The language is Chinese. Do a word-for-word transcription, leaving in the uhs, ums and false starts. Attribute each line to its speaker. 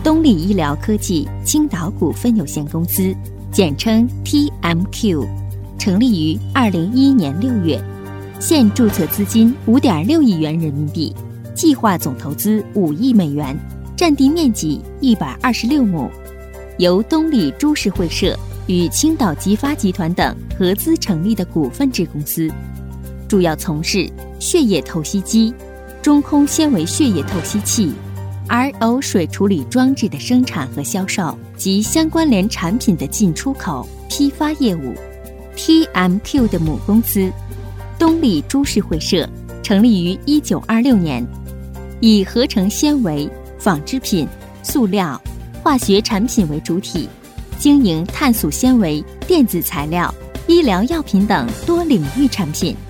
Speaker 1: 东丽医疗科技青岛股份有限公司，简称 T M Q， 成立于二零一一年六月，现注册资金五点六亿元人民币，计划总投资五亿美元，占地面积一百二十六亩，由东丽株式会社与青岛吉发集团等合资成立的股份制公司，主要从事血液透析机、中空纤维血液透析器、R O 水处理装置的生产和销售及相关联产品的进出口、批发业务。T M Q 的母公司东丽株式会社成立于一九二六年，以合成纤维、纺织品、塑料、化学产品为主体，经营碳素纤维、电子材料、医疗药品等多领域产品。